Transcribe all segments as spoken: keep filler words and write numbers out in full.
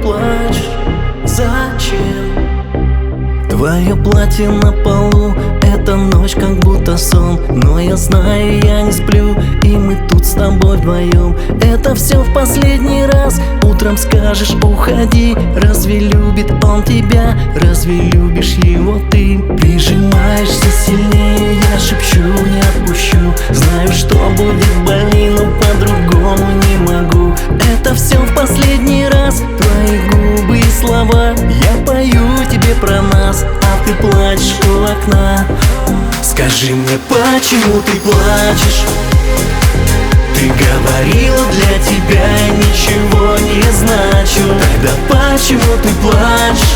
плачешь? Зачем? Твое платье на полу, эта ночь как будто сон. Но я знаю, я не сплю, и мы тут с тобой вдвоем. Это все в последний раз. Утром скажешь уходи. Разве любит он тебя? Разве любишь его ты? Прижимаешься сильнее, я шепчу, не отпущу. Знаю, что будет больно, но по-другому не могу. Это все в последний раз. Твои губы и слова, я пою тебе про нас, а ты плачешь у окна. Скажи мне, почему ты плачешь? Ты говорила, для тебя я ничего не значу. Тогда почему ты плачешь?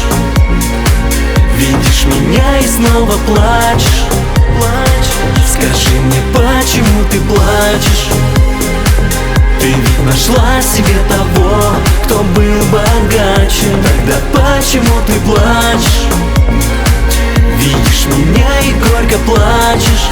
Видишь меня и снова плачешь. Скажи мне, почему ты плачешь? Ты ведь нашла себе того, кто был богаче. Тогда почему ты плачешь? Видишь меня и горько плачешь.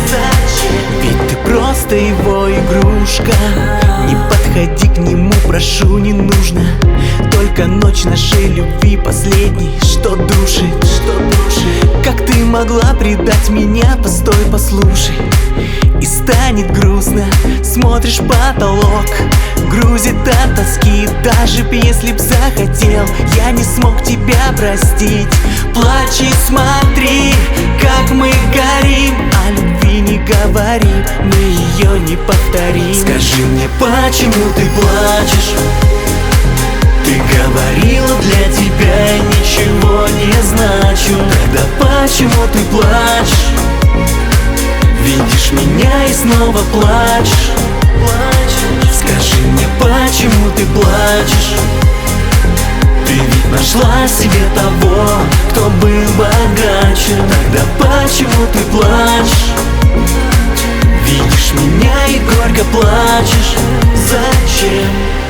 Ведь ты просто его игрушка. Не подходи к нему, прошу, не нужно. Только ночь нашей любви последней, что душит, что душит. Как ты могла предать меня? Постой, послушай. И станет грустно, смотришь в потолок, грузит от тоски. Даже б если б захотел, я не смог тебя простить. Плачь и смотри, как мы горим, о любви не говори, мы ее не повторим. Скажи мне, почему ты плачешь? Ты говорила, для тебя я ничего не значу. Тогда почему ты плачешь? Видишь меня и снова плачешь. Скажи мне, почему ты плачешь? Ты ведь нашла себе того, кто был богаче. Тогда почему ты плачешь? Видишь меня и горько плачешь. Зачем?